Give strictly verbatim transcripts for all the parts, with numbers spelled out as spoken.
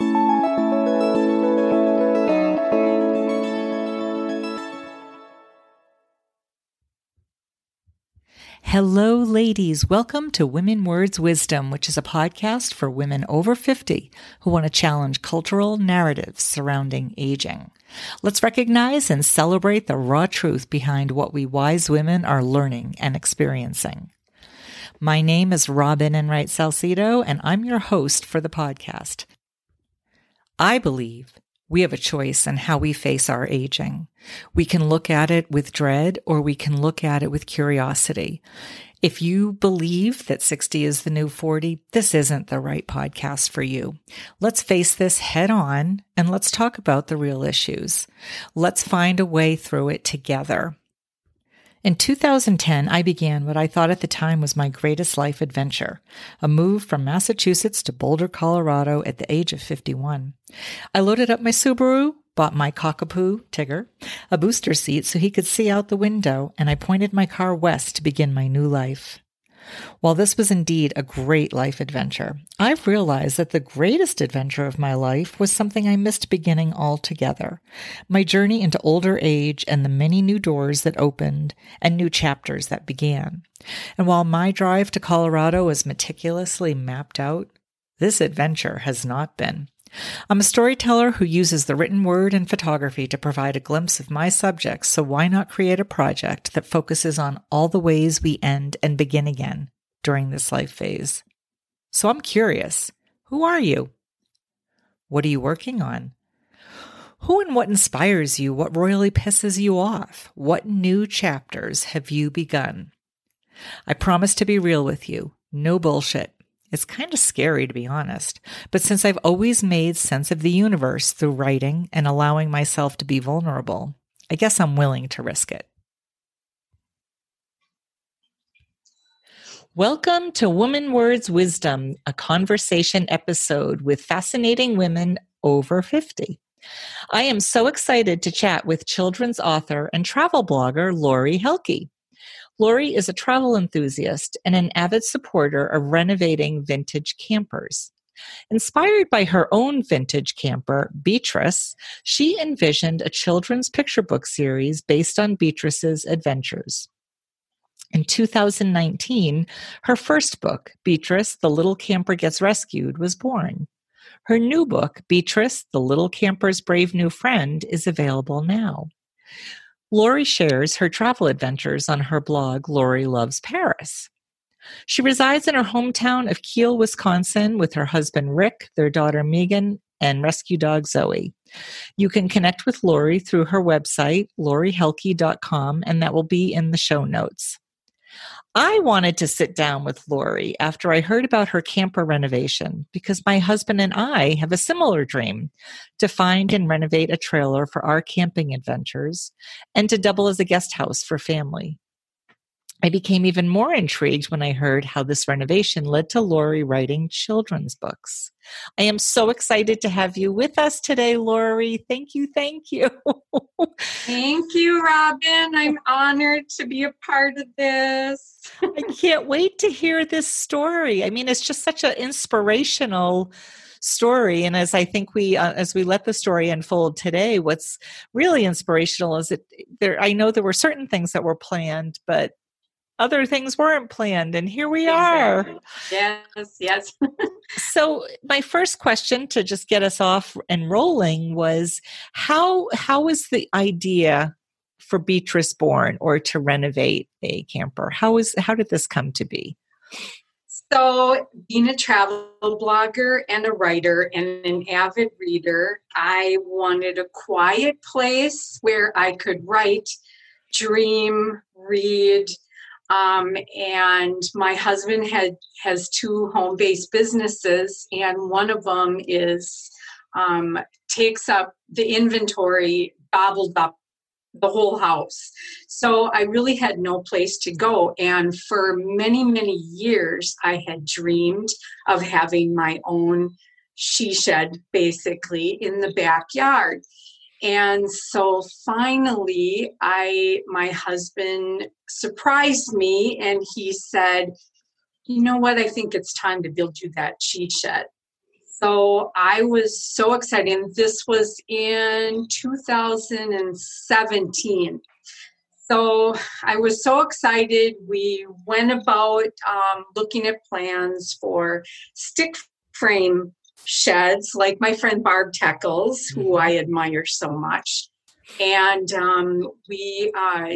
Hello, ladies. Welcome to Women Words Wisdom, which is a podcast for women over fifty who want to challenge cultural narratives surrounding aging. Let's recognize and celebrate the raw truth behind what we wise women are learning and experiencing. My name is Robin Enright Salcido, and I'm your host for the podcast. I believe we have a choice in how we face our aging. We can look at it with dread, or we can look at it with curiosity. If you believe that sixty is the new forty, this isn't the right podcast for you. Let's face this head on, and let's talk about the real issues. Let's find a way through it together. In two thousand ten, I began what I thought at the time was my greatest life adventure, a move from Massachusetts to Boulder, Colorado at the age of fifty-one. I loaded up my Subaru, bought my cockapoo, Tigger, a booster seat so he could see out the window, and I pointed my car west to begin my new life. While this was indeed a great life adventure, I've realized that the greatest adventure of my life was something I missed beginning altogether. My journey into older age and the many new doors that opened and new chapters that began. And while my drive to Colorado is meticulously mapped out, this adventure has not been. I'm a storyteller who uses the written word and photography to provide a glimpse of my subjects, so why not create a project that focuses on all the ways we end and begin again during this life phase? So I'm curious, who are you? What are you working on? Who and what inspires you? What royally pisses you off? What new chapters have you begun? I promise to be real with you, no bullshit. It's kind of scary, to be honest, but since I've always made sense of the universe through writing and allowing myself to be vulnerable, I guess I'm willing to risk it. Welcome to Women Words Wisdom, a conversation episode with fascinating women over fifty. I am so excited to chat with children's author and travel blogger Lori Helke. Lori is a travel enthusiast and an avid supporter of renovating vintage campers. Inspired by her own vintage camper, Beatrice, she envisioned a children's picture book series based on Beatrice's adventures. In two thousand nineteen, her first book, Beatrice, The Little Camper Gets Rescued, was born. Her new book, Beatrice, The Little Camper's Brave New Friend, is available now. Lori shares her travel adventures on her blog, Lori Loves Paris. She resides in her hometown of Kiel, Wisconsin, with her husband, Rick, their daughter, Megan, and rescue dog, Zoe. You can connect with Lori through her website, lori helke dot com, and that will be in the show notes. I wanted to sit down with Lori after I heard about her camper renovation because my husband and I have a similar dream to find and renovate a trailer for our camping adventures and to double as a guest house for family. I became even more intrigued when I heard how this renovation led to Lori writing children's books. I am so excited to have you with us today, Lori. Thank you, thank you. Thank you, Robin. I'm honored to be a part of this. I can't wait to hear this story. I mean, it's just such an inspirational story. And as I think we, uh, as we let the story unfold today, what's really inspirational is that there, I know there were certain things that were planned, but other things weren't planned, and here we are. Exactly. Yes, yes. So my first question to just get us off and rolling was, how how was the idea for Beatrice born, or to renovate a camper? How is how did this come to be? So being a travel blogger and a writer and an avid reader, I wanted a quiet place where I could write, dream, read. Um, and my husband had has two home-based businesses, and one of them is um, takes up the inventory, gobbled up the whole house. So I really had no place to go. And for many, many years, I had dreamed of having my own she shed, basically, in the backyard. And so finally, I, my husband surprised me, and he said, you know what, I think it's time to build you that she shed. So I was so excited. And this was in two thousand seventeen. So I was so excited. We went about um, looking at plans for stick frame sheds, like my friend Barb Teckles, mm-hmm. who I admire so much. And um, we uh,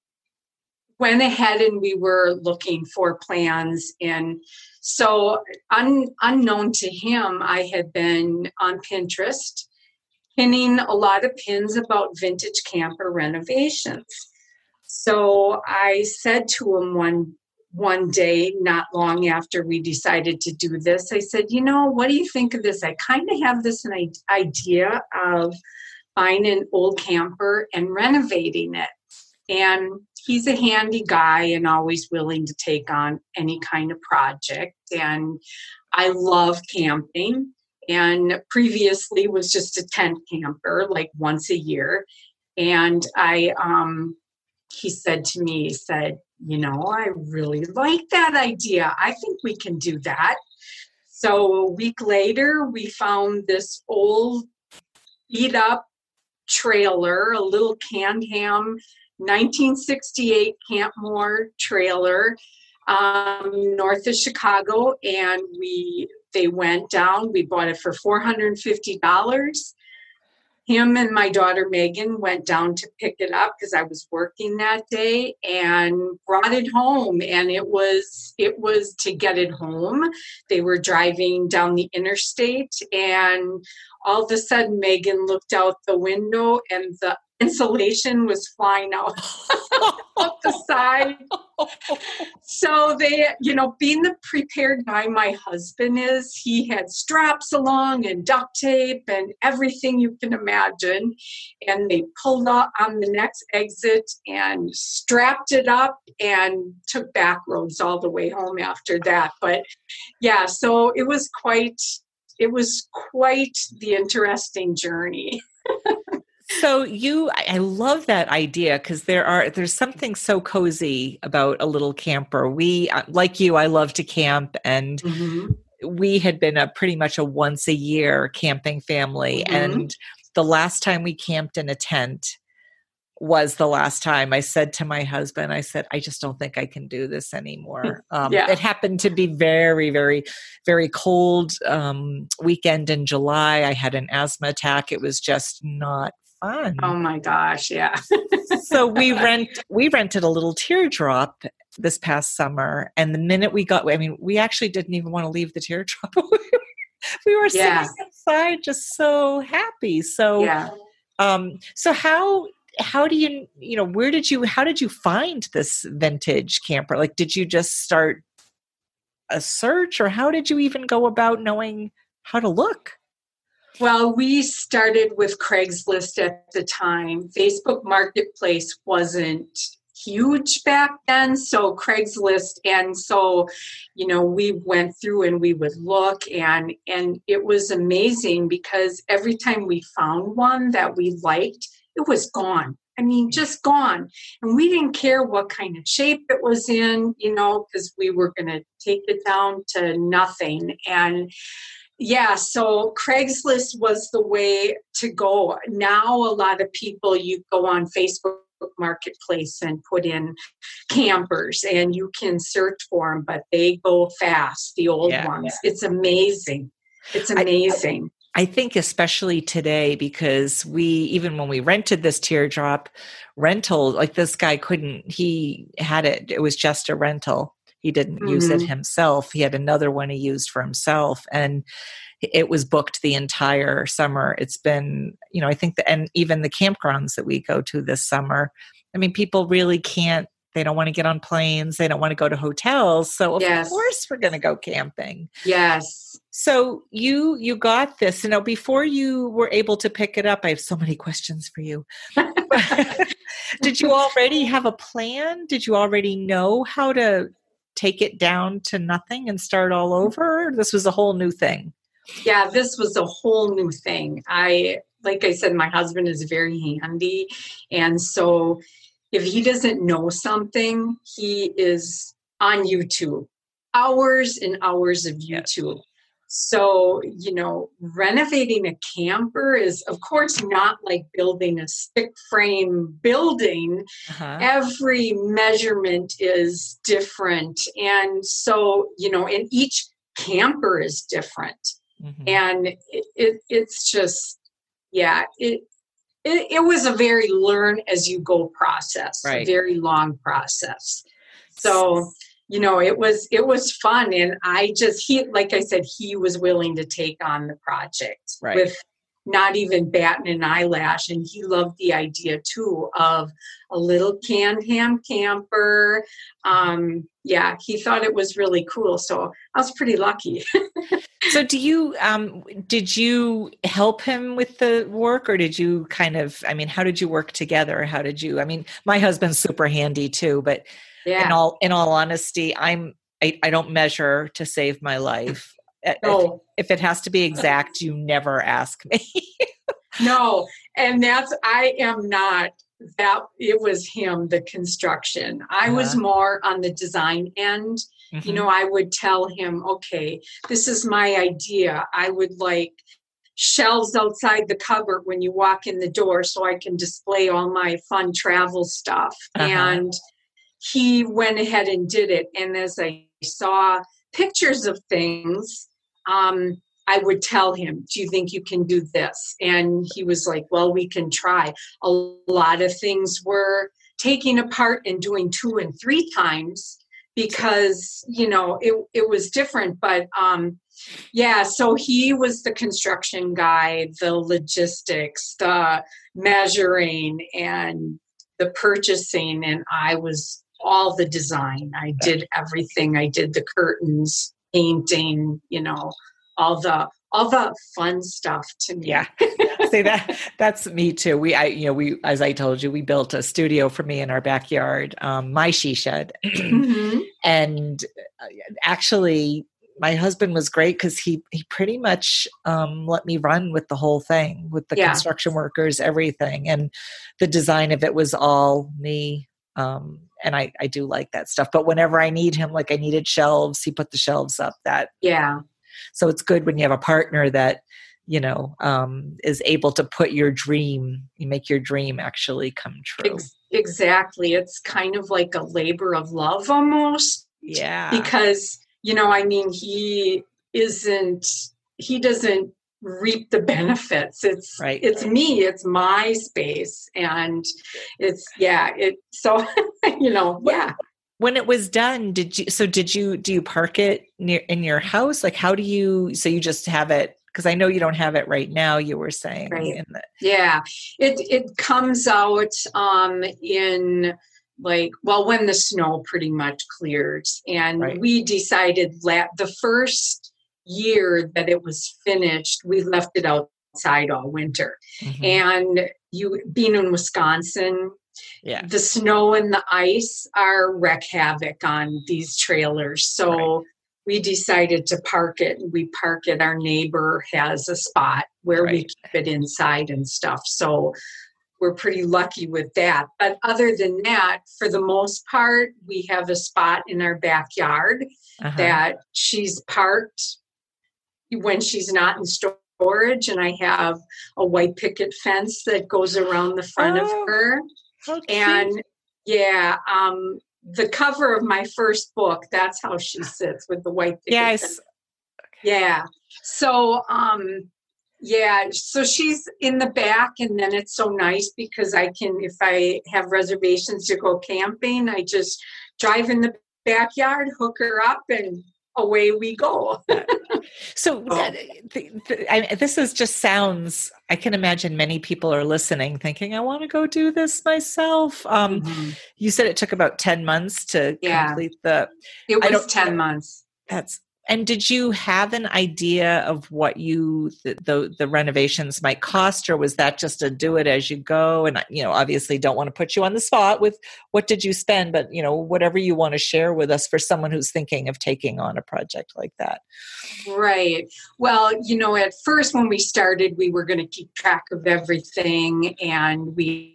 went ahead and we were looking for plans. And so un, unknown to him, I had been on Pinterest pinning a lot of pins about vintage camper renovations. So I said to him one one day, not long after we decided to do this, I said, you know, what do you think of this? I kind of have this an idea of buying an old camper and renovating it. And he's a handy guy and always willing to take on any kind of project. And I love camping, and previously was just a tent camper, like once a year. And I, um, he said to me, he said, you know, I really like that idea. I think we can do that. So a week later, we found this old beat up trailer, a little Can-Am nineteen sixty-eight Campmore trailer, um, north of Chicago. And we, they went down, we bought it for four hundred fifty dollars. Him and my daughter Megan went down to pick it up because I was working that day, and brought it home. And it was it was to get it home. They were driving down the interstate, and all of a sudden Megan looked out the window and the insulation was flying out up the side. So they, you know, being the prepared guy my husband is, he had straps along and duct tape and everything you can imagine. And they pulled up on the next exit and strapped it up and took back roads all the way home after that. But yeah, so it was quite, it was quite the interesting journey. So you, I love that idea because there are, there's something so cozy about a little camper. We, like you, I love to camp, and mm-hmm. we had been a pretty much a once a year camping family. Mm-hmm. And the last time we camped in a tent was the last time. I said to my husband, I said, I just don't think I can do this anymore. Um, yeah. It happened to be very, very, very cold um, weekend in July. I had an asthma attack. It was just not fun. Oh my gosh, yeah. So we rent we rented a little teardrop this past summer, and the minute we got, I mean, we actually didn't even want to leave the teardrop. We were yeah. sitting outside, just so happy. So, yeah. um, so how how do you you know where did you how did you find this vintage camper? Like, did you just start a search, or how did you even go about knowing how to look? Well, we started with Craigslist at the time. Facebook Marketplace wasn't huge back then, so Craigslist. And so, you know, we went through and we would look, and and it was amazing because every time we found one that we liked, it was gone. I mean, just gone. And we didn't care what kind of shape it was in, you know, because we were going to take it down to nothing. And yeah, so Craigslist was the way to go. Now a lot of people, you go on Facebook Marketplace and put in campers and you can search for them, but they go fast, the old yeah, ones. Yeah. It's amazing. It's amazing. I, I think especially today, because we, even when we rented this teardrop rental, like this guy couldn't, he had it, it was just a rental. He didn't mm-hmm. use it himself. He had another one he used for himself, and it was booked the entire summer. It's been, you know, I think, the, and even the campgrounds that we go to this summer, I mean, people really can't, they don't want to get on planes. They don't want to go to hotels. So of yes. course we're going to go camping. Yes. So you, you got this, you know, before you were able to pick it up, I have so many questions for you. Did you already have a plan? Did you already know how to take it down to nothing and start all over? This was a whole new thing. Yeah, this was a whole new thing. I, like I said, my husband is very handy. And so if he doesn't know something, he is on YouTube, hours and hours of YouTube. So, you know, renovating a camper is, of course, not like building a stick frame building. Uh-huh. Every measurement is different. And so, you know, and each camper is different. Mm-hmm. And it, it, it's just, yeah, it, it, it was a very learn as you go process, Right. a very long process. So, you know, it was, it was fun. And I just, he, like I said, he was willing to take on the project Right. with not even batting an eyelash. And he loved the idea too of a little canned ham camper. Um, yeah, he thought it was really cool. So I was pretty lucky. So do you, um, did you help him with the work, or did you kind of, I mean, how did you work together? How did you, I mean, my husband's super handy too, but Yeah. in all, in all honesty, I'm, I, I don't measure to save my life. No. If, if it has to be exact, you never ask me. No. And that's, I am not that. It was him, the construction. I Uh-huh. was more on the design end. Mm-hmm. You know, I would tell him, okay, this is my idea. I would like shelves outside the cupboard when you walk in the door so I can display all my fun travel stuff. Uh-huh. And he went ahead and did it. And as I saw pictures of things, um, I would tell him, do you think you can do this? And he was like, well, we can try. A lot of things were taking apart and doing two and three times because, you know, it, it was different. But um, yeah, so he was the construction guy, the logistics, the measuring, and the purchasing. And I was all the design. I did everything. I did the curtains, painting, you know, all the all the fun stuff to me. Yeah. See, that that's me too. We, I, you know, we, as I told you, we built a studio for me in our backyard, um, my she shed. Mm-hmm. And actually my husband was great because he, he pretty much um, let me run with the whole thing, with the Yeah. construction workers, everything. And the design of it was all me. Um, and I, I do like that stuff. But whenever I need him, like I needed shelves, he put the shelves up. That Yeah. So it's good when you have a partner that, you know, um, is able to put your dream, you make your dream actually come true. Ex- exactly. It's kind of like a labor of love almost. Yeah. Because, you know, I mean, he isn't, he doesn't reap the benefits. It's, Right. it's me, it's my space. And it's, yeah, it, so, you know, yeah. When it was done, did you, so did you, do you park it near in your house? Like, how do you, so you just have it, because I know you don't have it right now, you were saying. Right. In the, yeah. It, it comes out um, in like, well, when the snow pretty much clears. And Right. we decided la- the first year that it was finished, we left it outside all winter. mm-hmm. And you being in Wisconsin, yeah. the snow and the ice are wreak havoc on these trailers. So right. we decided to park it. We park it. Our neighbor has a spot where right. we keep it inside and stuff. So we're pretty lucky with that. But other than that, for the most part, we have a spot in our backyard uh-huh. that she's parked when she's not in storage. And I have a white picket fence that goes around the front oh. of her. Okay. And yeah, um, the cover of my first book, that's how she sits with the white picket. Yes. Okay. Yeah. So, um, yeah, so she's in the back, and then it's so nice because I can, if I have reservations to go camping, I just drive in the backyard, hook her up, and away we go. So that, the, the, I, this is just sounds, I can imagine many people are listening thinking, I want to go do this myself. Um, mm-hmm. You said it took about ten months to yeah. complete the... It was ten months. That's... And did you have an idea of what you the, the the renovations might cost, or was that just a do it as you go? And you know, obviously, don't want to put you on the spot with what did you spend, but you know, whatever you want to share with us for someone who's thinking of taking on a project like that. Right. Well, you know, at first when we started, we were going to keep track of everything, and we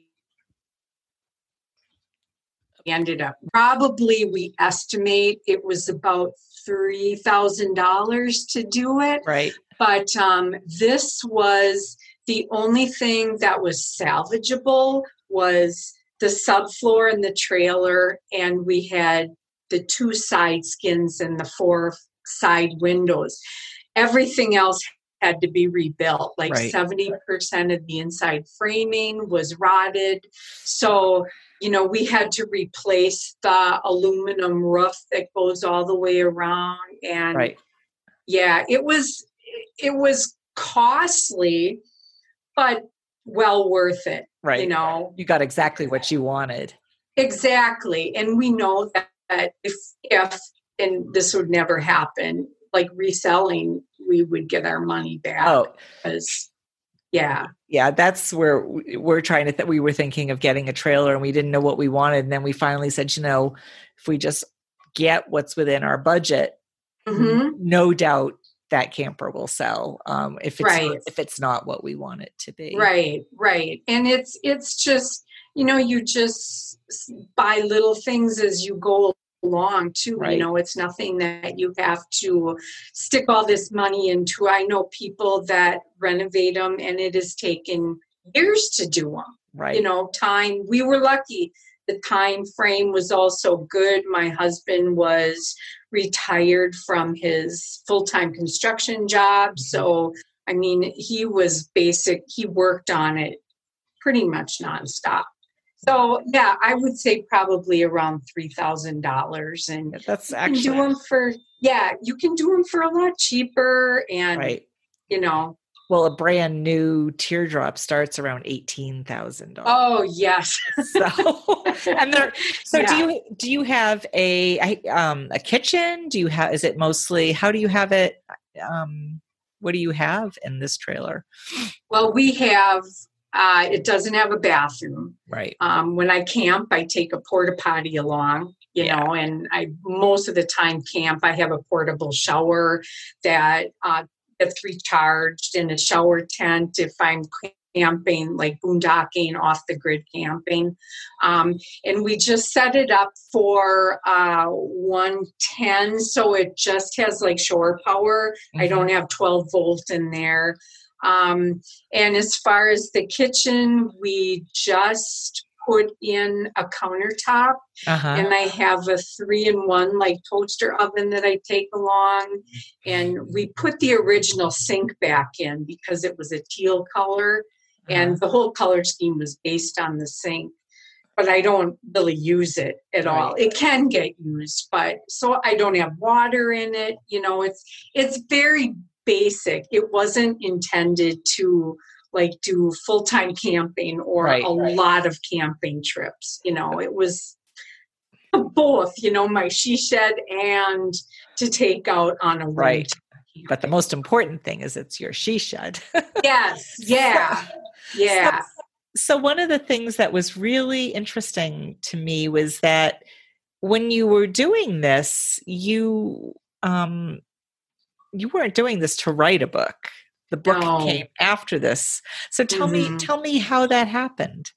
ended up probably we estimate it was about three thousand dollars to do it. Right. But um, this was the only thing that was salvageable was the subfloor and the trailer, and we had the two side skins and the four side windows. Everything else had to be rebuilt. Like right. seventy percent of the inside framing was rotted. So, you know, we had to replace the aluminum roof that goes all the way around. And right. yeah, it was, it was costly, but well worth it. Right. You know, you got exactly what you wanted. Exactly. And we know that, that if, if, and this would never happen, like reselling, we would get our money back. Oh, because, yeah. Yeah, that's where we're trying to, th- we were thinking of getting a trailer and we didn't know what we wanted. And then we finally said, you know, if we just get what's within our budget, mm-hmm. no doubt that camper will sell. Um, if it's, right. if it's not what we want it to be. Right. Right. And it's, it's just, you know, you just buy little things as you go along too. Right. You know, it's nothing that you have to stick all this money into. I know people that renovate them and it has taken years to do them. Right. You know, time, we were lucky. The time frame was also good. My husband was retired from his full-time construction job. Mm-hmm. So, I mean, he was basic, he worked on it pretty much nonstop. So, yeah, I would say probably around three thousand dollars. And that's you actually, can do them for, yeah, you can do them for a lot cheaper. And, right. you know. Well, a brand new teardrop starts around eighteen thousand dollars. Oh, yes. so, and there, so yeah. do you, do you have a, um, a kitchen? Do you have, is it mostly, how do you have it? Um, what do you have in this trailer? Well, we have, Uh, it doesn't have a bathroom. Right. Um, when I camp, I take a porta potty along, you yeah. know, and I most of the time camp, I have a portable shower that uh, that's recharged in a shower tent if I'm camping, like boondocking, off the grid camping. Um, and we just set it up for uh, one ten, so it just has like shore power. Mm-hmm. I don't have twelve volt in there. Um, and as far as the kitchen, we just put in a countertop uh-huh. and I have a three in one like toaster oven that I take along. And we put the original sink back in because it was a teal color uh-huh. and the whole color scheme was based on the sink, but I don't really use it at right. all. It can get used, but so I don't have water in it. You know, it's, it's very basic. It wasn't intended to like do full-time camping or right, a right. lot of camping trips. You know, it was both, you know, my she shed and to take out on a right. But the most important thing is it's your she shed. Yes. Yeah. Yeah. So, so one of the things that was really interesting to me was that when you were doing this, you, um, you weren't doing this to write a book. The book no. came after this. So tell mm-hmm. me, tell me how that happened.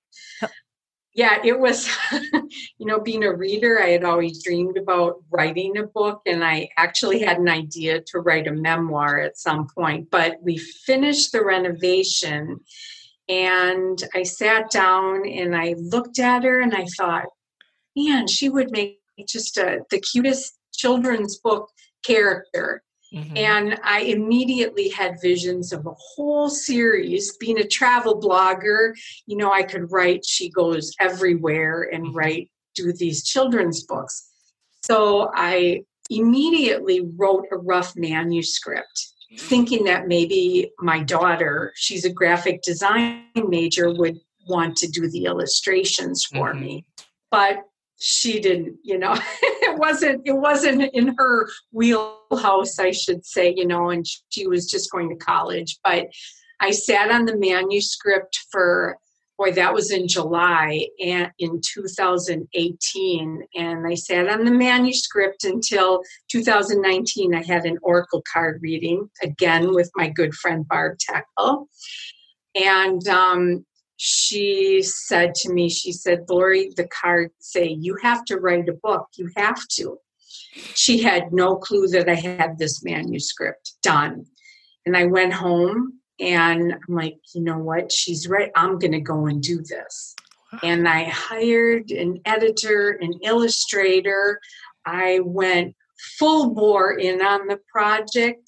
Yeah, it was, you know, being a reader, I had always dreamed about writing a book, and I actually had an idea to write a memoir at some point, but we finished the renovation and I sat down and I looked at her and I thought, man, she would make just a, the cutest children's book character. Mm-hmm. And I immediately had visions of a whole series. Being a travel blogger, you know, I could write, she goes everywhere and mm-hmm. write, do these children's books. So I immediately wrote a rough manuscript, thinking that maybe my daughter, she's a graphic design major, would want to do the illustrations for mm-hmm. me. But she didn't, you know, it wasn't, it wasn't in her wheelhouse, I should say, you know, and she was just going to college. But I sat on the manuscript for, boy, that was in July and in two thousand eighteen. And I sat on the manuscript until two thousand nineteen. I had an oracle card reading again with my good friend Barb Teckle. And, um, she said to me, she said, Lori, the cards say, you have to write a book. You have to. she had no clue that I had this manuscript done. And I went home and I'm like, you know what? She's right. I'm going to go and do this. Wow. And I hired an editor, an illustrator. I went full bore in on the project.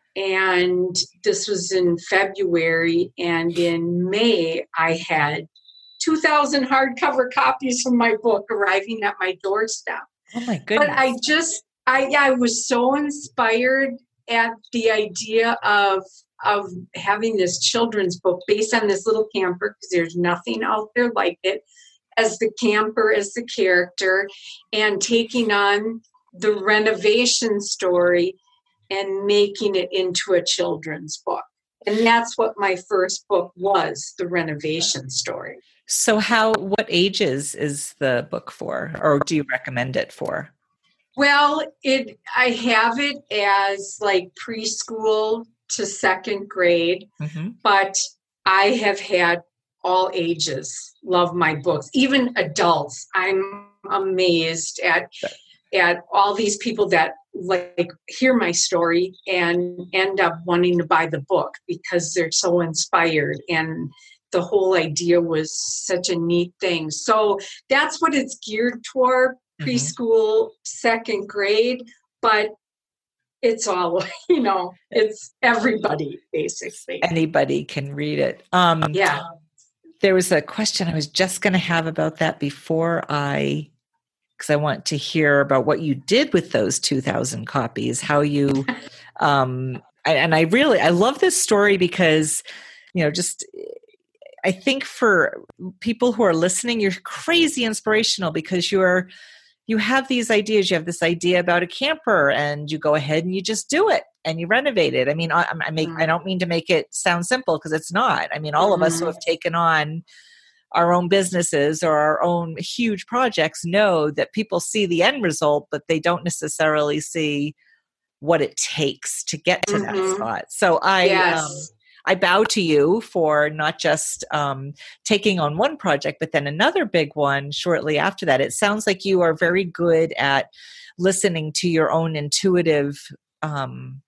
And this was in February. And in May, I had two thousand hardcover copies of my book arriving at my doorstep. Oh, my goodness. But I just, I, I was so inspired at the idea of of having this children's book based on this little camper, because there's nothing out there like it, as the camper, as the character, and taking on the renovation story and making it into a children's book. And that's what my first book was, the renovation story. So how, what ages is the book for, or do you recommend it for? Well, it I have it as like preschool to second grade, mm-hmm. but I have had all ages love my books, even adults. I'm amazed at at all these people that like hear my story and end up wanting to buy the book because they're so inspired, and the whole idea was such a neat thing. So that's what it's geared toward. Preschool, second grade, but it's all, you know, it's everybody, basically. Anybody can read it. Um, yeah. There was a question I was just going to have about that before I, because I want to hear about what you did with those two thousand copies, how you, um, and I really, I love this story because, you know, just, I think for people who are listening, you're crazy inspirational because you're, you have these ideas, you have this idea about a camper and you go ahead and you just do it and you renovate it. I mean, I, I make, mm-hmm. I don't mean to make it sound simple because it's not. I mean, all mm-hmm. of us who have taken on our own businesses or our own huge projects know that people see the end result, but they don't necessarily see what it takes to get to mm-hmm. that spot. So I, yes. um, I bow to you for not just um, taking on one project, but then another big one shortly after that. It sounds like you are very good at listening to your own intuitive um,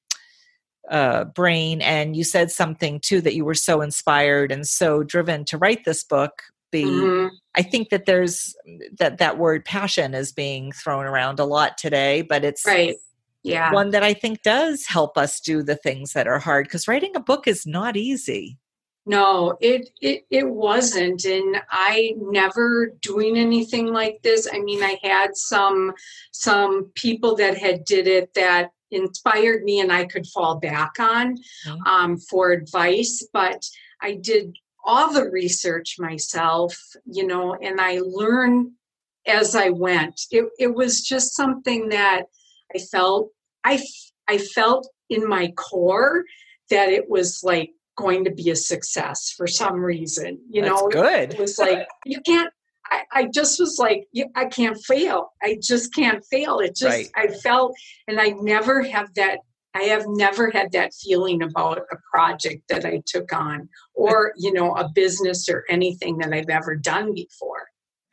uh, brain. And you said something too, that you were so inspired and so driven to write this book. Be, mm-hmm. I think that there's that, that word passion is being thrown around a lot today, but it's right. Yeah. one that I think does help us do the things that are hard, because writing a book is not easy. No, it, it it wasn't. And I never doing anything like this. I mean, I had some some people that had did it that inspired me and I could fall back on mm-hmm. um, for advice. But I did all the research myself, you know, and I learned as I went. It it was just something that I felt, I, I felt in my core that it was like going to be a success for some reason, you That's know, good. It was like, you can't, I, I just was like, I can't fail. I just can't fail. It just, right. I felt, and I never have that, I have never had that feeling about a project that I took on or, you know, a business or anything that I've ever done before.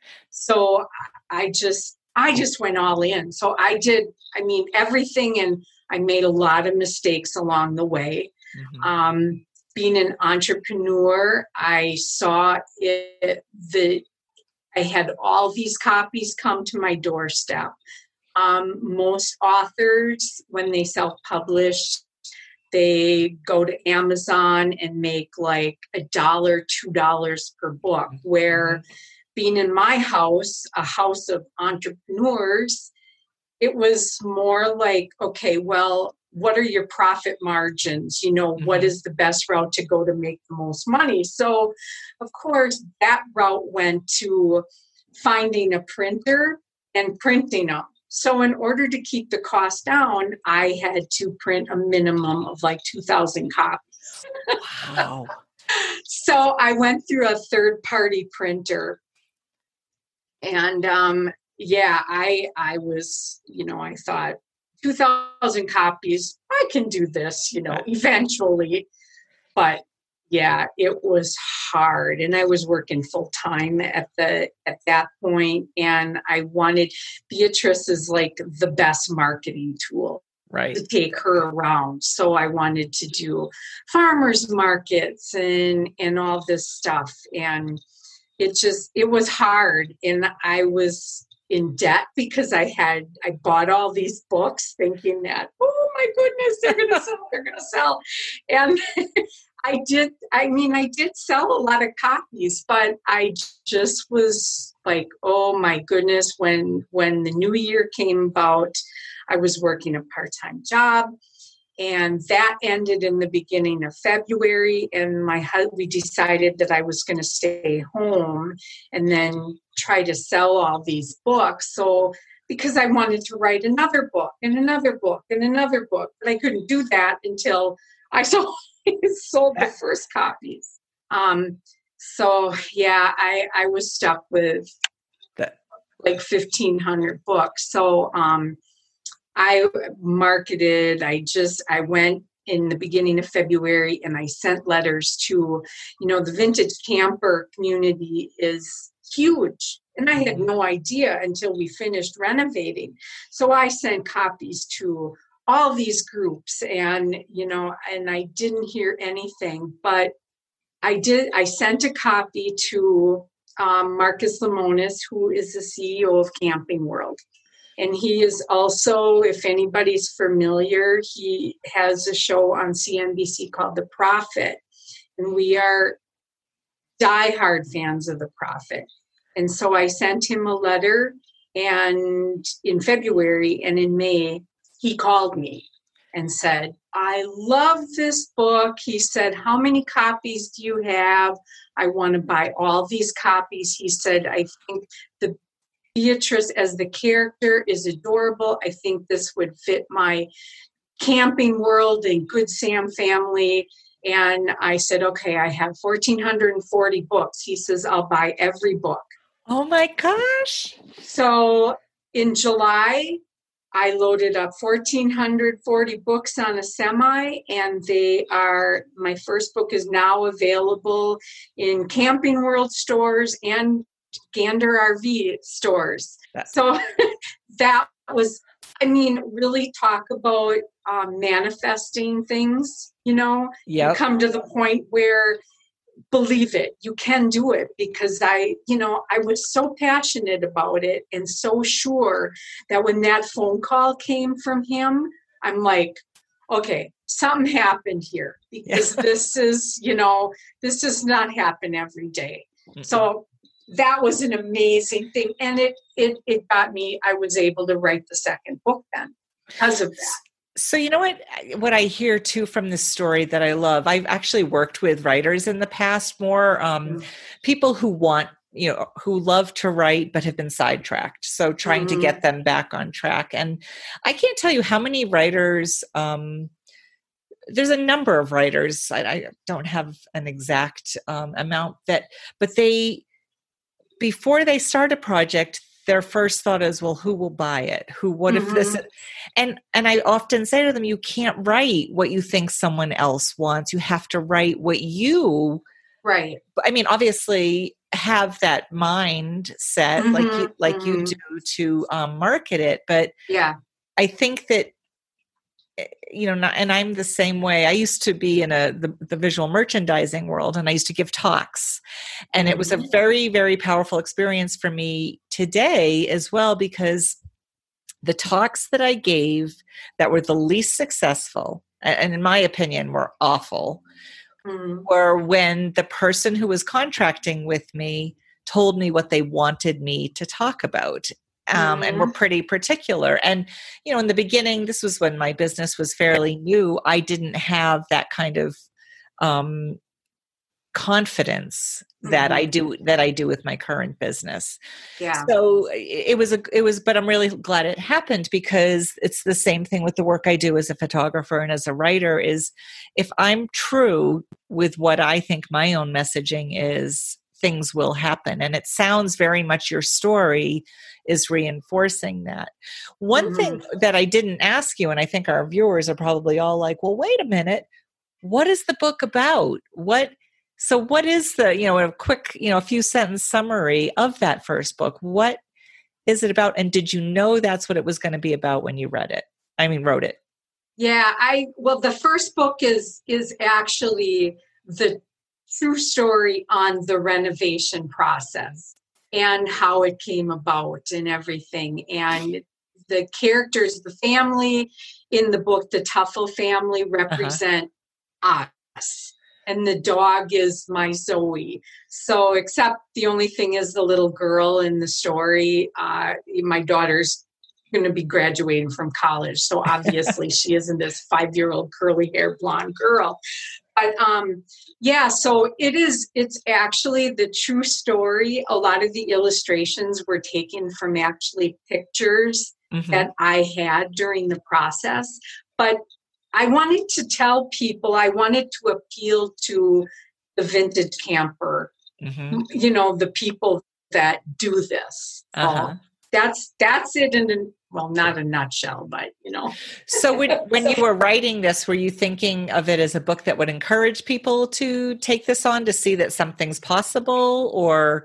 So I just, I just went all in. So I did, I mean, everything, and I made a lot of mistakes along the way. Mm-hmm. Um, being an entrepreneur, I saw it, the, I had all these copies come to my doorstep. Um, most authors, when they self-publish, they go to Amazon and make like a dollar, two dollars per book, where mm-hmm. being in my house, a house of entrepreneurs, it was more like, okay, well, what are your profit margins? You know, mm-hmm. what is the best route to go to make the most money? So, of course, that route went to finding a printer and printing them. So in order to keep the cost down, I had to print a minimum of like two thousand copies. Wow. So I went through a third-party printer. And um, yeah, I I was, you know, I thought two thousand copies, I can do this, you know, eventually. But yeah, it was hard, and I was working full time at the at that point, and I wanted Beatrice is like the best marketing tool. Right. To take her around. So I wanted to do farmers markets and and all this stuff. And it just, it was hard. And I was in debt because I had, I bought all these books thinking that, oh my goodness, they're going to sell, they're going to sell. And I did, I mean, I did sell a lot of copies, but I just was like, oh my goodness, when, when the new year came about, I was working a part-time job, and that ended in the beginning of February. And my husband, we decided that I was going to stay home and then try to sell all these books. So because I wanted to write another book and another book and another book, but I couldn't do that until I sold, sold the first copies. Um, so yeah, I, I was stuck with like fifteen hundred books. So, um, I marketed, I just, I went in the beginning of February and I sent letters to, you know, the vintage camper community is huge. And I had no idea until we finished renovating. So I sent copies to all these groups and, you know, and I didn't hear anything, but I did, I sent a copy to um, Marcus Lemonis, who is the C E O of Camping World. And he is also, if anybody's familiar, he has a show on C N B C called The Prophet. And we are diehard fans of The Prophet. And so I sent him a letter, and in February and in May, he called me and said, I love this book. He said, how many copies do you have? I want to buy all these copies. He said, I think the Beatrice as the character is adorable. I think this would fit my Camping World and Good Sam family. And I said, okay, I have one thousand four hundred forty books. He says, I'll buy every book. Oh my gosh. So in July, I loaded up one thousand four hundred forty books on a semi, and they are, my first book is now available in Camping World stores and Gander R V stores. So that was, I mean, really talk about um, manifesting things, you know, yep. You come to the point where believe it, you can do it, because I, you know, I was so passionate about it and so sure that when that phone call came from him, I'm like, okay, something happened here, because yeah. this is, you know, this does not happen every day. Mm-hmm. So that was an amazing thing. And it, it, it got me, I was able to write the second book then because of that. So, you know what, what I hear too from this story that I love, I've actually worked with writers in the past, more um, mm-hmm. people who want, you know, who love to write, but have been sidetracked. So trying mm-hmm. to get them back on track. And I can't tell you how many writers, um, there's a number of writers, I, I don't have an exact um, amount that, but they, before they start a project, their first thought is, well, who will buy it? Who, what mm-hmm. if this, and, and I often say to them, you can't write what you think someone else wants. You have to write what you, right. I mean, obviously have that mindset mm-hmm. like you, like mm-hmm. you do to um, market it. But yeah, I think that, you know, not, and I'm the same way. I used to be in a the, the visual merchandising world, and I used to give talks, and it was a very, very powerful experience for me today as well, because the talks that I gave that were the least successful, and in my opinion were awful, mm. were when the person who was contracting with me told me what they wanted me to talk about. Um, and we're pretty particular. And, you know, in the beginning, this was when my business was fairly new. I didn't have that kind of um, confidence that mm-hmm. I do that I do with my current business. Yeah. So it was a it was, but I'm really glad it happened, because it's the same thing with the work I do as a photographer and as a writer. Is if I'm true with what I think my own messaging is, things will happen. And it sounds very much your story is reinforcing that. One mm-hmm. thing that I didn't ask you, and I think our viewers are probably all like, well, wait a minute, what is the book about? What? So what is the, you know, a quick, you know, a few sentence summary of that first book? What is it about? And did you know that's what it was going to be about when you read it? I mean, wrote it. Yeah, I, well, the first book is, is actually the true story on the renovation process and how it came about and everything. And the characters, the family in the book, the Tuffle family, represent uh-huh. us. And the dog is my Zoe. So, except the only thing is the little girl in the story, uh, my daughter's going to be graduating from college. So obviously she isn't this five-year-old curly hair blonde girl. But um, yeah, so it is, it's actually the true story. A lot of the illustrations were taken from actually pictures mm-hmm. that I had during the process. But I wanted to tell people, I wanted to appeal to the vintage camper, mm-hmm. you know, the people that do this. Uh-huh. So that's, that's it in a, well, not a nutshell, but you know. So when, when you were writing this, were you thinking of it as a book that would encourage people to take this on, to see that something's possible, or?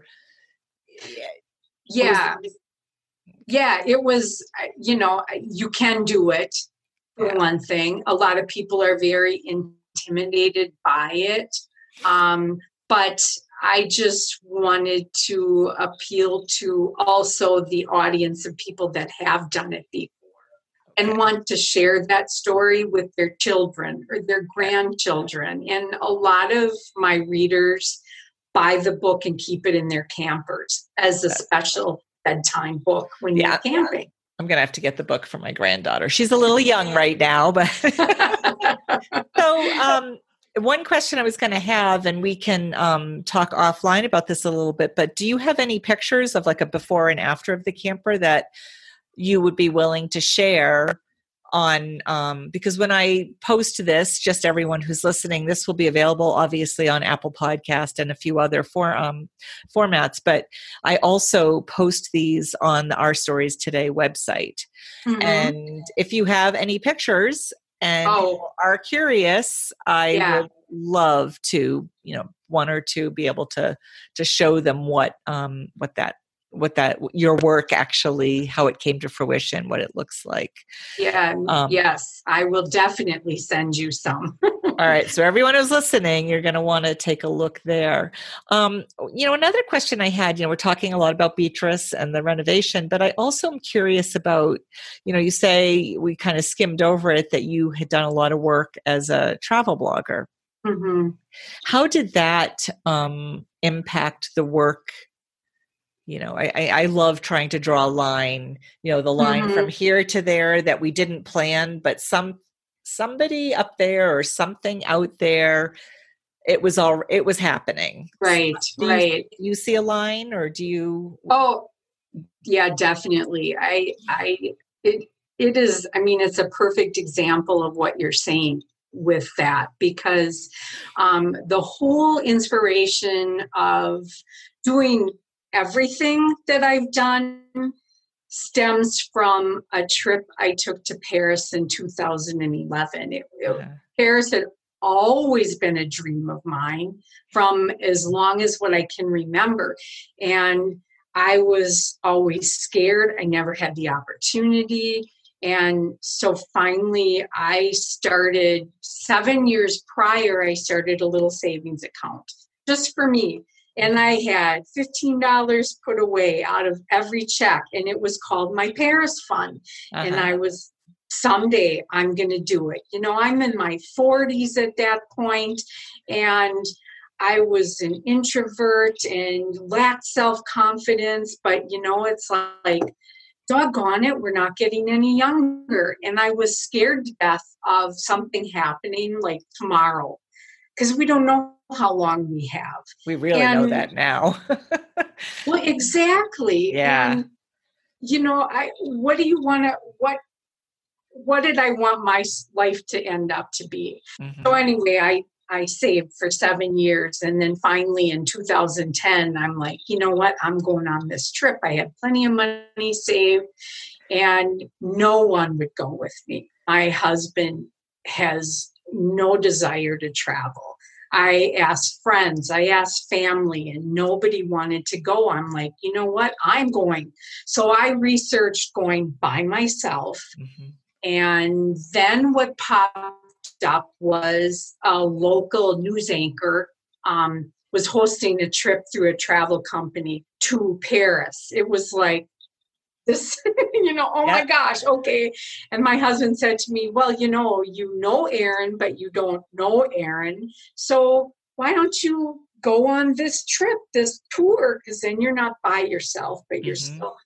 Yeah. Yeah, it was, you know, you can do it, for yeah. one thing. A lot of people are very intimidated by it. Um, but I just wanted to appeal to also the audience of people that have done it before and want to share that story with their children or their grandchildren. And a lot of my readers buy the book and keep it in their campers as a special bedtime book when yeah. you're camping. I'm going to have to get the book for my granddaughter. She's a little young right now, but so um, one question I was going to have, and we can um, talk offline about this a little bit, but do you have any pictures of like a before and after of the camper that you would be willing to share on, um, because when I post this, just everyone who's listening, this will be available obviously on Apple Podcast and a few other for, um, formats, but I also post these on the Our Stories Today website. Mm-hmm. And if you have any pictures and oh. are curious, I yeah. would love to, you know, one or two be able to, to show them what, um, what that what that your work actually, how it came to fruition, what it looks like. Yeah. Um, yes, I will definitely send you some. All right. So everyone who's listening, you're going to want to take a look there. Um, you know, another question I had, you know, we're talking a lot about Beatrice and the renovation, but I also am curious about, you know, you say we kind of skimmed over it, that you had done a lot of work as a travel blogger. Mm-hmm. How did that um, impact the work? You know, I, I, I love trying to draw a line, you know, the line mm-hmm. from here to there that we didn't plan, but some somebody up there or something out there, it was all, it was happening. Right, do right. You, do you see a line, or do you? Oh, yeah, definitely. I, I, it, it is, I mean, it's a perfect example of what you're saying with that, because um, the whole inspiration of doing everything that I've done stems from a trip I took to Paris in two thousand eleven. It, it, yeah. Paris had always been a dream of mine from as long as what I can remember. And I was always scared. I never had the opportunity. And so finally I started, seven years prior, I started a little savings account just for me. And I had fifteen dollars put away out of every check, and it was called my Paris Fund. Uh-huh. And I was, someday I'm going to do it. You know, I'm in my forties at that point, and I was an introvert and lacked self-confidence, but you know, it's like, doggone it, we're not getting any younger. And I was scared to death of something happening like tomorrow, because we don't know how long we have. We really and, know that now. Well, exactly. Yeah. And, you know, I, what do you want to, what, what did I want my life to end up to be? Mm-hmm. So anyway, I, I saved for seven years. And then finally in two thousand ten, I'm like, you know what? I'm going on this trip. I had plenty of money saved and no one would go with me. My husband has no desire to travel. I asked friends, I asked family, and nobody wanted to go. I'm like, you know what? I'm going. So I researched going by myself. Mm-hmm. And then what popped up was a local news anchor um, was hosting a trip through a travel company to Paris. It was like, this, you know, oh yeah. my gosh, okay. And my husband said to me, well, you know, you know Erin, but you don't know Erin. So why don't you go on this trip, this tour? Because then you're not by yourself, but you're mm-hmm. still.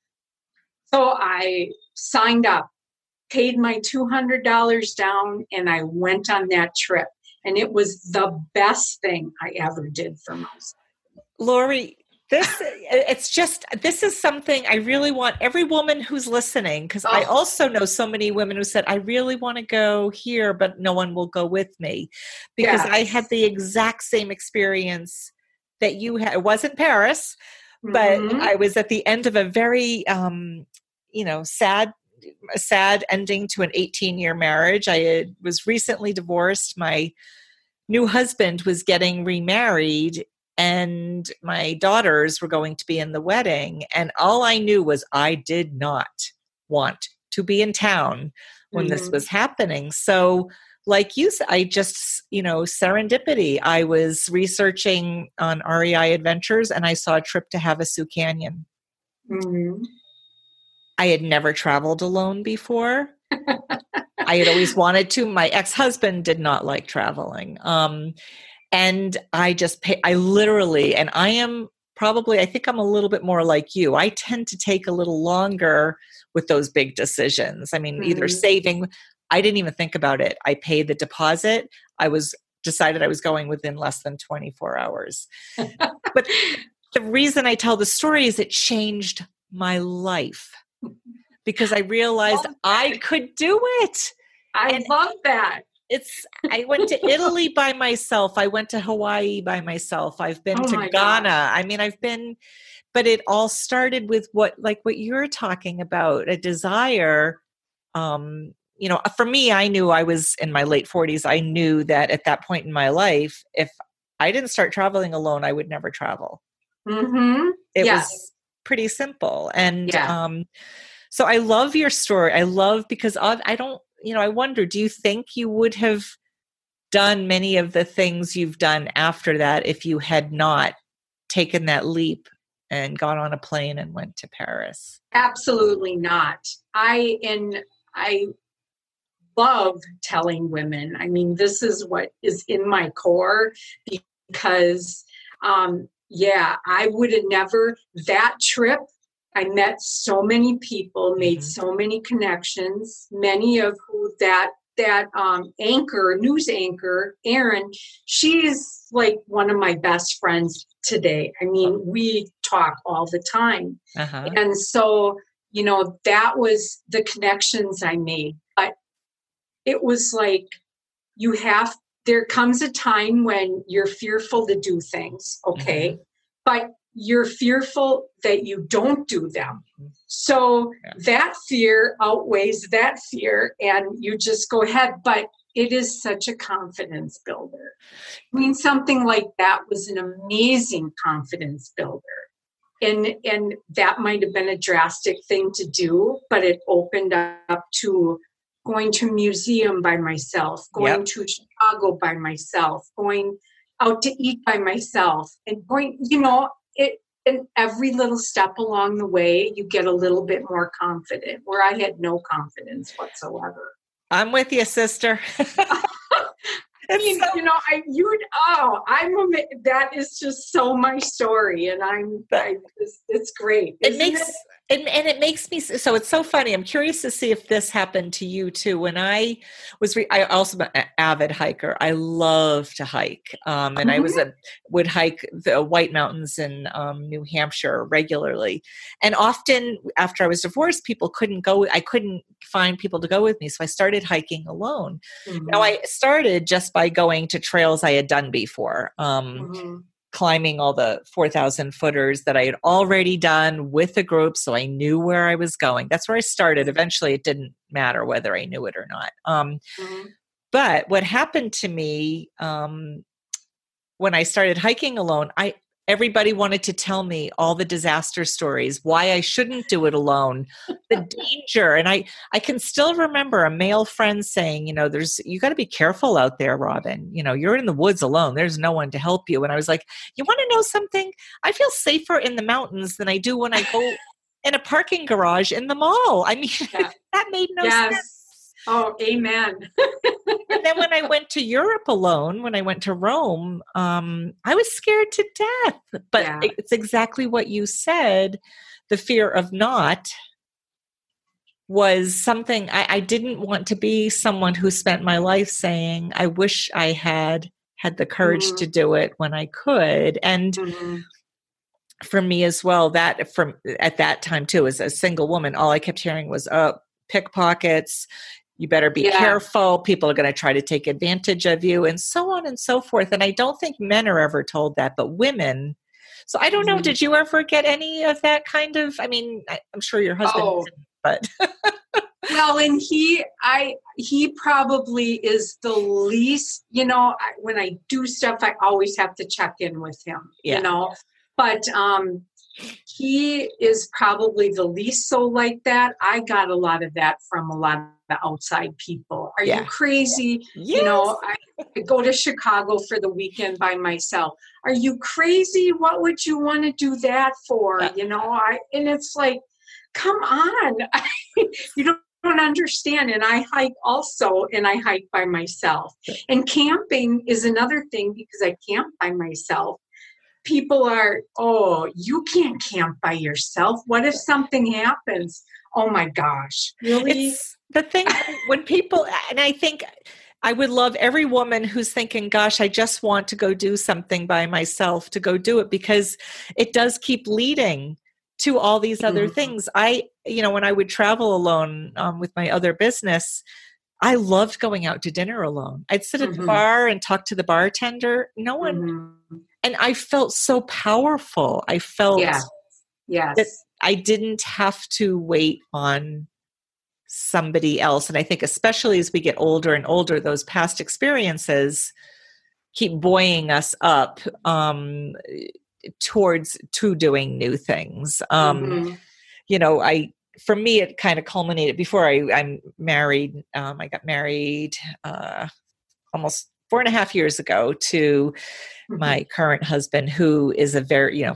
So I signed up, paid my two hundred dollars down, and I went on that trip. And it was the best thing I ever did for myself. Lori, This, it's just, this is something I really want every woman who's listening, because oh. I also know so many women who said, I really want to go here, but no one will go with me. Because yes. I had the exact same experience that you had. It wasn't Paris, mm-hmm. but I was at the end of a very, um, you know, sad, sad ending to an eighteen-year marriage. I had, was recently divorced. My new husband was getting remarried, and my daughters were going to be in the wedding. And all I knew was I did not want to be in town when mm-hmm. this was happening. So like you said, I just, you know, serendipity. I was researching on R E I Adventures and I saw a trip to Havasu Canyon. Mm-hmm. I had never traveled alone before. I had always wanted to. My ex-husband did not like traveling. Um, And I just pay, I literally, and I am probably, I think I'm a little bit more like you. I tend to take a little longer with those big decisions. I mean, mm-hmm. either saving, I didn't even think about it. I paid the deposit. I was decided I was going within less than twenty-four hours. But the reason I tell the story is it changed my life because I realized I could do it. I and love that. It's, I went to Italy by myself. I went to Hawaii by myself. I've been oh to Ghana. Gosh. I mean, I've been, but it all started with what, like what you're talking about, a desire. Um, you know, for me, I knew I was in my late forties. I knew that at that point in my life, if I didn't start traveling alone, I would never travel. Mm-hmm. It yes. was pretty simple. And yeah. um, so I love your story. I love, because I, I don't, you know, I wonder, do you think you would have done many of the things you've done after that if you had not taken that leap and got on a plane and went to Paris? Absolutely not. I, and I love telling women, I mean, this is what is in my core because, um, yeah, I would have never, that trip, I met so many people, made mm-hmm. so many connections, many of who that that um, anchor, news anchor, Erin, she's like one of my best friends today. I mean, we talk all the time. Uh-huh. And so, you know, that was the connections I made. But it was like, you have, there comes a time when you're fearful to do things, okay? Mm-hmm. But you're fearful that you don't do them. So yeah. that fear outweighs that fear and you just go ahead. But it is such a confidence builder. I mean, something like that was an amazing confidence builder. And, and that might have been a drastic thing to do, but it opened up to going to a museum by myself, going yep. to Chicago by myself, going out to eat by myself, and going, you know, it, and every little step along the way, you get a little bit more confident, where I had no confidence whatsoever. I'm with you, sister. I mean, so- you know, I, you, oh, I'm, a, that is just so my story. And I'm, I, it's, it's great. It makes, it? And, and it makes me, so it's so funny. I'm curious to see if this happened to you too. When I was, re, I also am an avid hiker. I love to hike. Um, and mm-hmm. I was a, would hike the White Mountains in um, New Hampshire regularly. And often after I was divorced, people couldn't go, I couldn't find people to go with me. So I started hiking alone. Mm-hmm. Now I started just by going to trails I had done before. Um, mm-hmm. climbing all the four thousand footers that I had already done with a group. So I knew where I was going. That's where I started. Eventually it didn't matter whether I knew it or not. Um, mm-hmm. But what happened to me, um, when I started hiking alone, I everybody wanted to tell me all the disaster stories, why I shouldn't do it alone, the danger. And I, I can still remember a male friend saying, you know, there's, you got to be careful out there, Robin. You know, you're in the woods alone. There's no one to help you. And I was like, you want to know something? I feel safer in the mountains than I do when I go in a parking garage in the mall. I mean, yeah. that made no yes. sense. Oh, amen. And then when I went to Europe alone, when I went to Rome, um, I was scared to death. But yeah. it's exactly what you said. The fear of not was something I, I didn't want to be someone who spent my life saying, I wish I had had the courage mm-hmm. to do it when I could. And mm-hmm. for me as well, that from at that time too, as a single woman, all I kept hearing was, oh, pickpockets. You better be yeah. careful. People are going to try to take advantage of you, and so on and so forth. And I don't think men are ever told that, but women. So I don't know. Mm-hmm. Did you ever get any of that kind of? I mean, I, I'm sure your husband, oh. didn't, but well, and he, I, he probably is the least. You know, I, when I do stuff, I always have to check in with him. Yeah. You know, but um, he is probably the least so like that. I got a lot of that from a lot of the outside people. Are yeah. you crazy? Yes. You know, I, I go to Chicago for the weekend by myself. Are you crazy? What would you want to do that for? Yeah. You know, I, and it's like, come on. You don't, don't understand. And I hike also, and I hike by myself. And camping is another thing because I camp by myself. People are, oh, you can't camp by yourself. What if something happens? Oh my gosh. Really? It's the thing when people, and I think I would love every woman who's thinking, gosh, I just want to go do something by myself to go do it, because it does keep leading to all these other mm-hmm. things. I, you know, when I would travel alone um, with my other business, I loved going out to dinner alone. I'd sit at mm-hmm. the bar and talk to the bartender. No one, mm-hmm. and I felt so powerful. I felt yeah. yes. that I didn't have to wait on somebody else. And I think especially as we get older and older, those past experiences keep buoying us up um, towards to doing new things. Um, mm-hmm. You know, I, for me, it kind of culminated before I, I'm married. Um, I got married uh, almost four and a half years ago to mm-hmm. my current husband, who is a very, you know,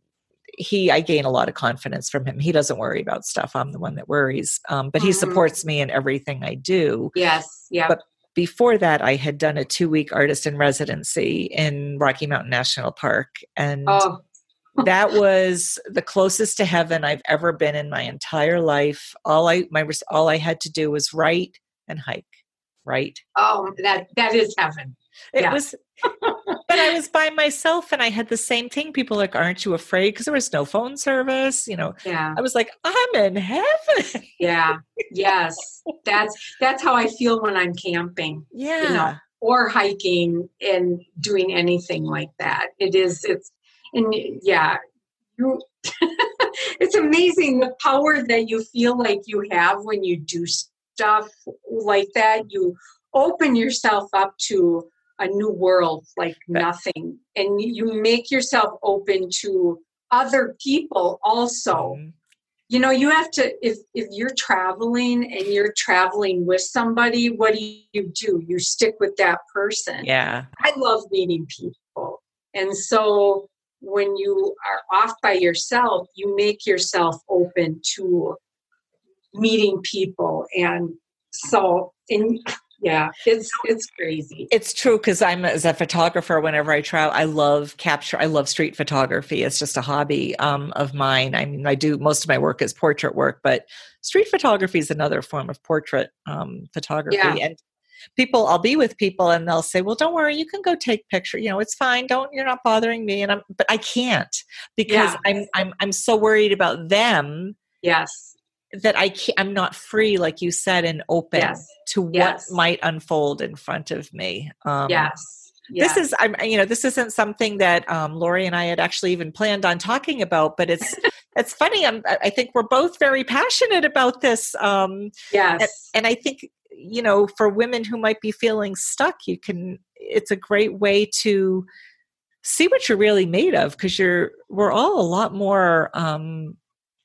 he, I gain a lot of confidence from him. He doesn't worry about stuff. I'm the one that worries. Um, but mm-hmm. he supports me in everything I do. Yes. Yeah. But before that, I had done a two week artist in residency in Rocky Mountain National Park. And oh. that was the closest to heaven I've ever been in my entire life. All I, my, all I had to do was write and hike, right? Oh, that, that is heaven. It yeah. was, but I was by myself and I had the same thing. People were like, aren't you afraid? Because there was no phone service, you know. Yeah. I was like, I'm in heaven. Yeah. Yes. That's, that's how I feel when I'm camping. Yeah. You know, or hiking and doing anything like that. It is, it's, and yeah, you, it's amazing the power that you feel like you have when you do stuff like that. You open yourself up to a new world like nothing. And you make yourself open to other people also. Mm-hmm. You know, you have to, if, if you're traveling and you're traveling with somebody, what do you do? You stick with that person. Yeah. I love meeting people. And so when you are off by yourself, you make yourself open to meeting people. And so, and yeah, it's it's crazy. It's true, because I'm as a photographer. Whenever I travel, I love capture. I love street photography. It's just a hobby um, of mine. I mean, I do most of my work is portrait work, but street photography is another form of portrait um, photography. Yeah. And people, I'll be with people, and they'll say, "Well, don't worry, you can go take picture. You know, it's fine. Don't you're not bothering me." And I'm, but I can't because yeah. I'm I'm I'm so worried about them. Yes. That I can't, I'm not free, like you said, and open yes. to what yes. might unfold in front of me. Um, yes. yes. This is, I'm, you know, this isn't something that um, Lori and I had actually even planned on talking about, but it's, it's funny. I'm, I think we're both very passionate about this. Um, yes. And, and I think, you know, for women who might be feeling stuck, you can, it's a great way to see what you're really made of, because you're, we're all a lot more, um,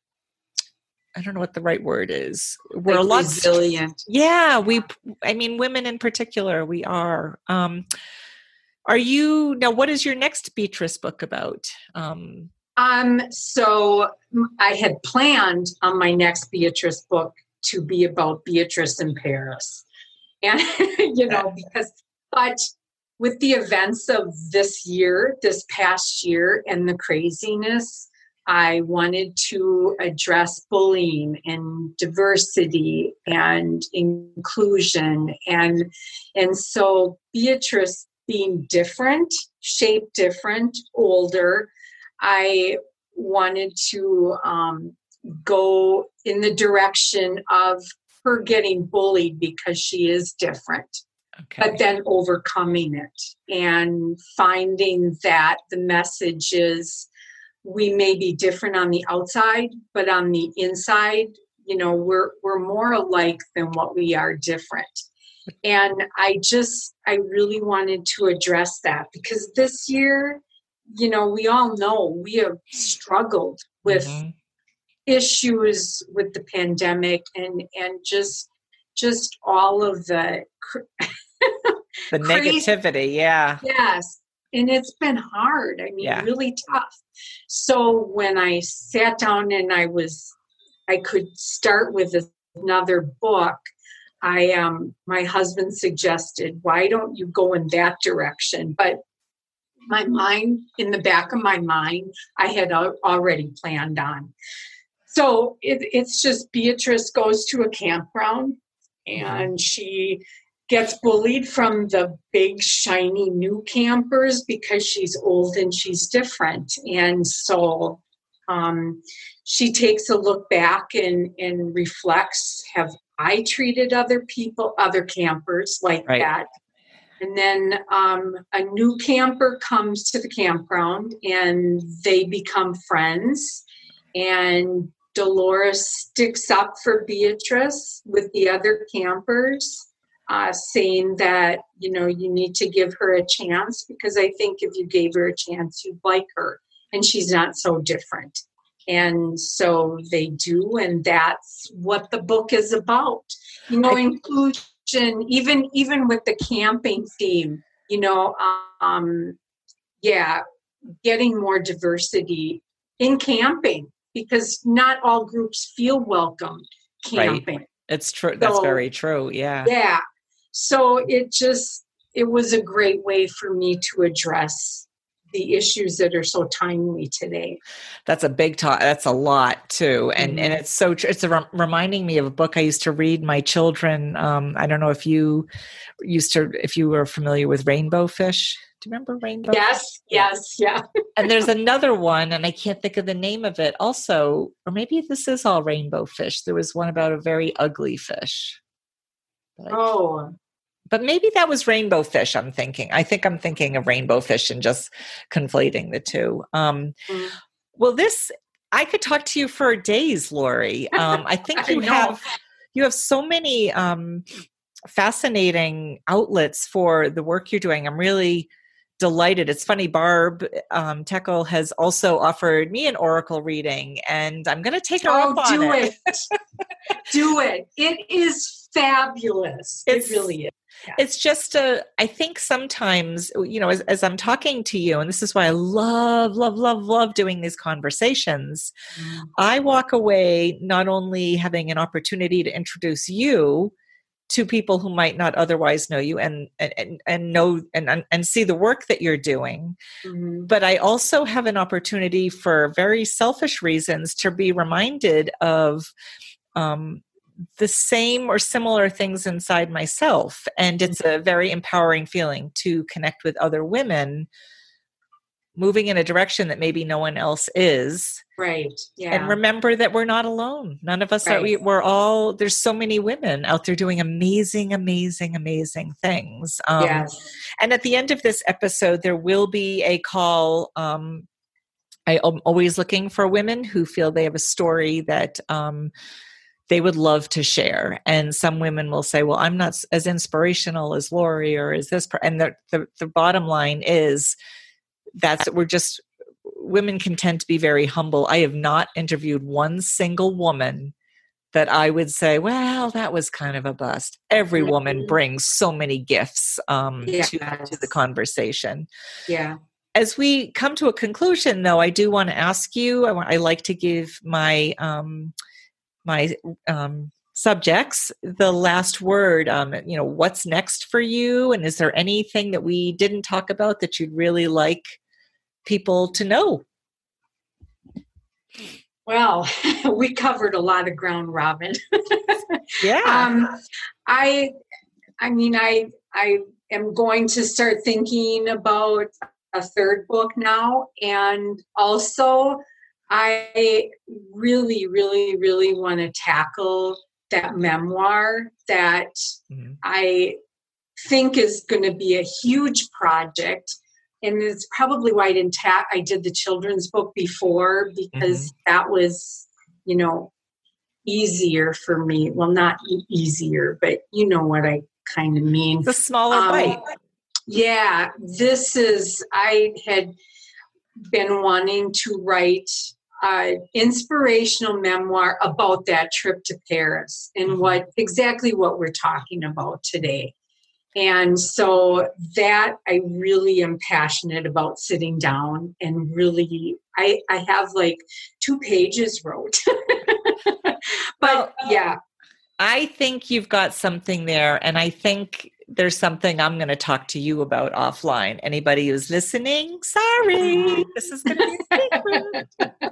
I don't know what the right word is. We're like a lot resilient. Yeah, we, I mean, women in particular, we are. Um, are you, now what is your next Beatrice book about? Um, Um, so I had planned on my next Beatrice book to be about Beatrice in Paris. And, you know, because, but with the events of this year, this past year, and the craziness, I wanted to address bullying and diversity and inclusion. And, and so Beatrice being different, shaped different, older, I wanted to um, go in the direction of her getting bullied because she is different. Okay. But then overcoming it and finding that the message is we may be different on the outside, but on the inside, you know, we're we're more alike than what we are different. And I just, I really wanted to address that because this year, you know, we all know we have struggled with mm-hmm. issues with the pandemic and, and just, just all of the the negativity. Yeah. Yes. And it's been hard. I mean, yeah. really tough. So when I sat down and I was, I could start with another book, I, um, my husband suggested, why don't you go in that direction? But my mind, in the back of my mind, I had already planned on. So it, it's just Beatrice goes to a campground and she gets bullied from the big, shiny new campers because she's old and she's different. And so um, she takes a look back and, and reflects, have I treated other people, other campers like right. that? And then um, a new camper comes to the campground and they become friends. And Dolores sticks up for Beatrice with the other campers, uh, saying that, you know, you need to give her a chance because I think if you gave her a chance, you'd like her. And she's not so different. And so they do. And that's what the book is about. You know, inclusion. Even even with the camping theme, you know, um, yeah, getting more diversity in camping because not all groups feel welcome camping. Right. It's true. So, that's very true. Yeah. Yeah. So it just, it was a great way for me to address the issues that are so timely today. That's a big talk. That's a lot too. And mm-hmm. and it's so, tr- it's a re- reminding me of a book I used to read my children. Um, I don't know if you used to, if you were familiar with Rainbow Fish. Do you remember Rainbow? Yes. Yes. Yeah. And there's another one and I can't think of the name of it also, or maybe this is all Rainbow Fish. There was one about a very ugly fish. But oh, But maybe that was Rainbow Fish, I'm thinking. I think I'm thinking of Rainbow Fish and just conflating the two. Um, mm. Well, this, I could talk to you for days, Lori. Um, I think you I have you have so many um, fascinating outlets for the work you're doing. I'm really delighted. It's funny, Barb um, Tekel has also offered me an oracle reading, and I'm going to take her oh, up on do it. it. Do it. It is fabulous. It's, it really is. Yeah. It's just a, I think sometimes, you know, as, as I'm talking to you, and this is why I love, love, love, love doing these conversations, mm. I walk away not only having an opportunity to introduce you to people who might not otherwise know you and and and know and and see the work that you're doing, mm-hmm. but I also have an opportunity for very selfish reasons to be reminded of um, the same or similar things inside myself. And it's a very empowering feeling to connect with other women moving in a direction that maybe no one else is. Right. Yeah. And remember that we're not alone. None of us right. are, we, we're all, there's so many women out there doing amazing, amazing, amazing things. Um, yes. And at the end of this episode, there will be a call. Um, I am always looking for women who feel they have a story that, um, they would love to share. And some women will say, well, I'm not as inspirational as Lori or as this. Per-. And the, the, the bottom line is that's, we're just, women can tend to be very humble. I have not interviewed one single woman that I would say, well, that was kind of a bust. Every woman brings so many gifts um, yes. to, to the conversation. Yeah. As we come to a conclusion, though, I do want to ask you, I, want, I like to give my um, my um, subjects the last word. Um, you know, what's next for you? And is there anything that we didn't talk about that you'd really like people to know? Well, we covered a lot of ground, Robin. Yeah. Um, I, I mean, I, I am going to start thinking about a third book now, and also, I really, really, really want to tackle that memoir that mm-hmm. I think is going to be a huge project. And it's probably why I didn't ta- I did the children's book before, because mm-hmm. that was, you know, easier for me. Well, not e- easier, but you know what I kind of mean. It's a smaller um, bite. Yeah, this is, I had been wanting to write an inspirational memoir about that trip to Paris and mm-hmm. what exactly what we're talking about today. And so that I really am passionate about sitting down and really, I, I have like two pages wrote. But well, yeah. I think you've got something there. And I think there's something I'm going to talk to you about offline. Anybody who's listening, sorry, this is going to be a secret.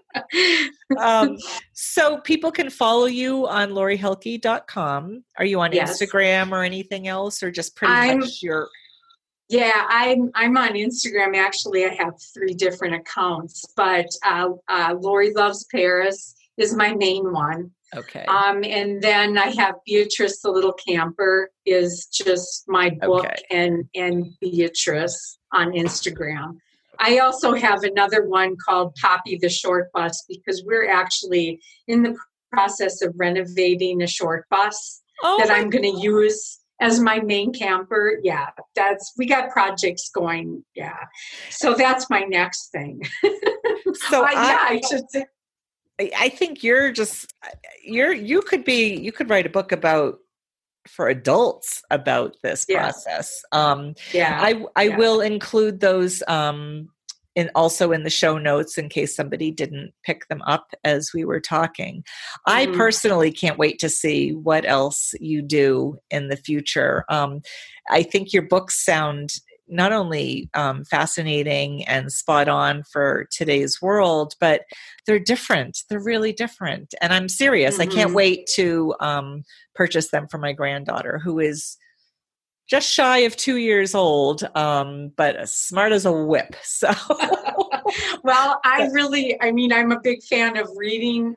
um, so people can follow you on Lori Helke dot com. Are you on yes. Instagram or anything else, or just pretty I'm, much your? Yeah, I'm I'm on Instagram. Actually, I have three different accounts, but uh, uh, Lori Loves Paris is my main one. Okay. Um, and then I have Beatrice the Little Camper is just my book okay. and and Beatrice on Instagram. I also have another one called Poppy the Short Bus, because we're actually in the process of renovating a short bus oh that I'm going to use as my main camper. Yeah, that's, we got projects going. Yeah. So that's my next thing. So uh, I, yeah, I should say. I think you're just, you're, you could be, you could write a book about, for adults about this yeah. process. Um, yeah. I, I yeah. will include those um, in also in the show notes in case somebody didn't pick them up as we were talking. Mm-hmm. I personally can't wait to see what else you do in the future. Um, I think your books sound not only um, fascinating and spot on for today's world, but they're different. They're really different. And I'm serious. Mm-hmm. I can't wait to um, purchase them for my granddaughter, who is just shy of two years old, um, but as smart as a whip. So, well, I really, I mean, I'm a big fan of reading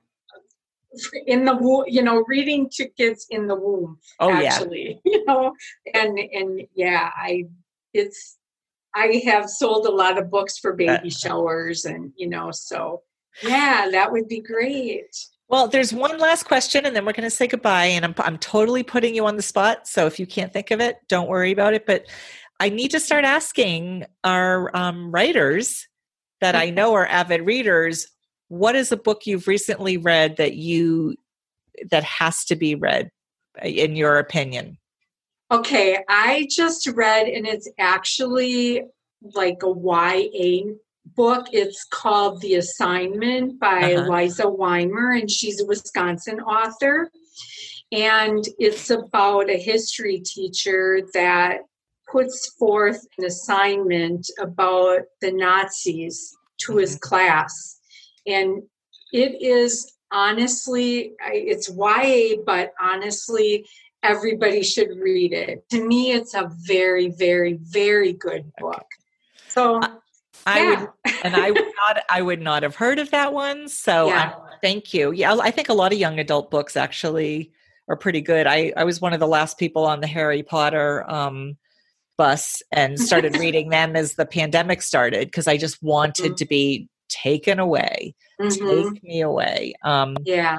in the womb, you know, reading to kids in the womb, oh, actually, yeah. you know, and, and yeah, I, it's, I have sold a lot of books for baby showers and, you know, so yeah, that would be great. Well, there's one last question and then we're going to say goodbye, and I'm, I'm totally putting you on the spot. So if you can't think of it, don't worry about it. But I need to start asking our um, writers that I know are avid readers, what is a book you've recently read that you, that has to be read in your opinion? Okay, I just read, and it's actually like a Y A book. It's called The Assignment by uh-huh. Liza Weimer, and she's a Wisconsin author. And it's about a history teacher that puts forth an assignment about the Nazis to mm-hmm. his class. And it is honestly, it's Y A, but honestly, everybody should read it. To me, it's a very, very, very good book. Okay. So, I yeah. would, and I would not, I would not have heard of that one. So, yeah. um, thank you. Yeah, I think a lot of young adult books actually are pretty good. I, I was one of the last people on the Harry Potter um, bus and started reading them as the pandemic started because I just wanted mm-hmm. to be taken away, mm-hmm. take me away. Um, yeah.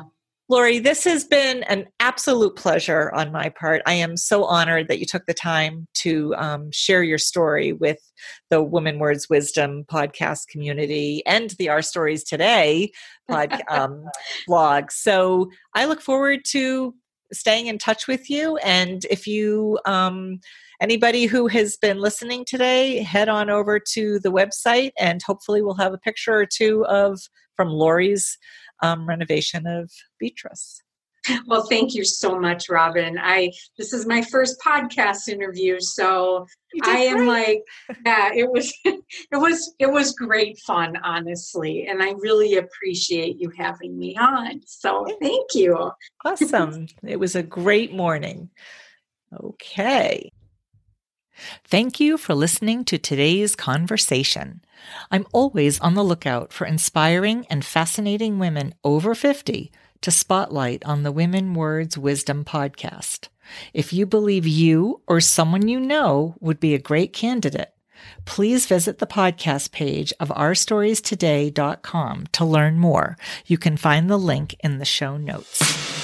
Lori, this has been an absolute pleasure on my part. I am so honored that you took the time to um, share your story with the Women Words Wisdom podcast community and the Our Stories Today pod, um, blog. So I look forward to staying in touch with you. And if you, um, anybody who has been listening today, head on over to the website and hopefully we'll have a picture or two of from Lori's Um, renovation of Beatrice. Well, thank you so much, Robin. I this is my first podcast interview, so I am great. like, yeah, it was, it was, it was great fun, honestly, and I really appreciate you having me on. So, thank you. Awesome! It was a great morning. Okay. Thank you for listening to today's conversation. I'm always on the lookout for inspiring and fascinating women over fifty to spotlight on the Women Words Wisdom podcast. If you believe you or someone you know would be a great candidate, please visit the podcast page of our stories today dot com to learn more. You can find the link in the show notes.